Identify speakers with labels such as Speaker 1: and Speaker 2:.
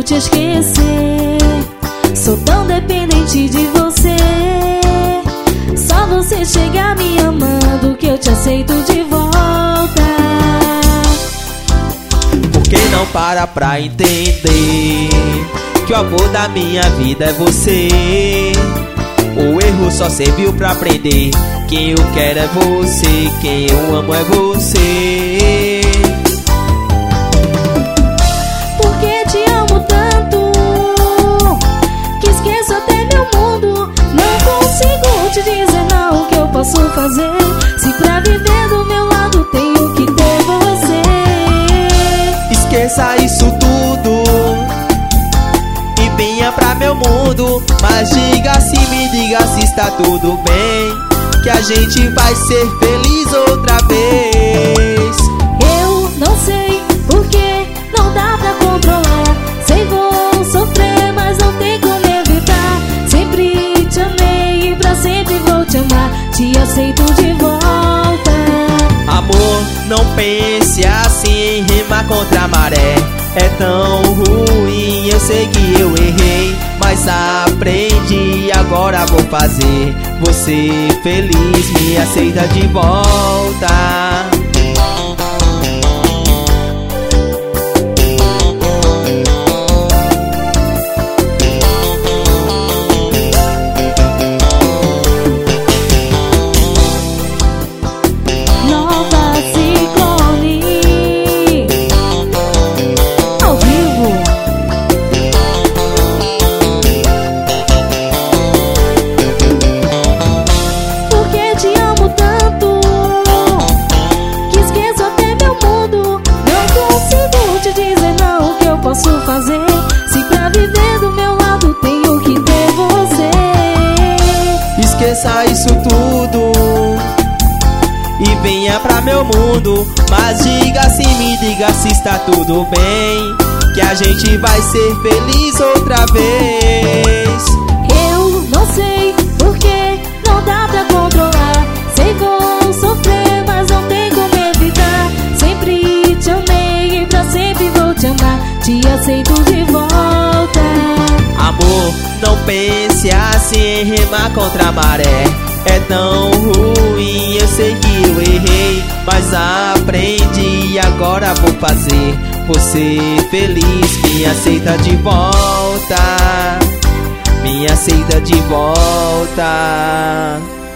Speaker 1: te esquecer. Sou tão dependente de você. Só você chegar me amando que eu te aceito de volta.
Speaker 2: Por que não para pra entender que o amor da minha vida é você? O erro só serviu pra aprender. Quem eu quero é você, quem eu amo é você.
Speaker 1: Porque te amo tanto que esqueço até meu mundo. Não consigo te dizer não, o que eu posso fazer? Se pra viver do meu lado tenho que ter você.
Speaker 2: Esqueça isso tudo e venha pra meu mundo. Mas diga se me diga se está tudo bem, que a gente vai ser feliz outra vez.
Speaker 1: Eu não sei porque não dá pra controlar. Sei vou sofrer, mas não tem como evitar. Sempre te amei e pra sempre vou te amar. Te aceito de volta.
Speaker 2: Amor, não pense assim em remar contra a maré. É tão ruim, eu sei que eu errei, mas aprendi, agora vou fazer você feliz. Me aceita de volta.
Speaker 1: Se pra viver do meu lado tenho que ter você.
Speaker 2: Esqueça isso tudo e venha pra meu mundo. Mas diga se me diga se está tudo bem, que a gente vai ser feliz outra vez.
Speaker 1: Eu não sei porque não dá pra controlar. Sei vou sofrer, mas não tem como evitar. Sempre te amei e pra sempre vou te amar. Te aceito de volta.
Speaker 2: Amor, não pense assim em remar contra a maré. É tão ruim, eu sei que eu errei, mas aprendi, agora vou fazer você feliz. Me aceita de volta. Me aceita de volta.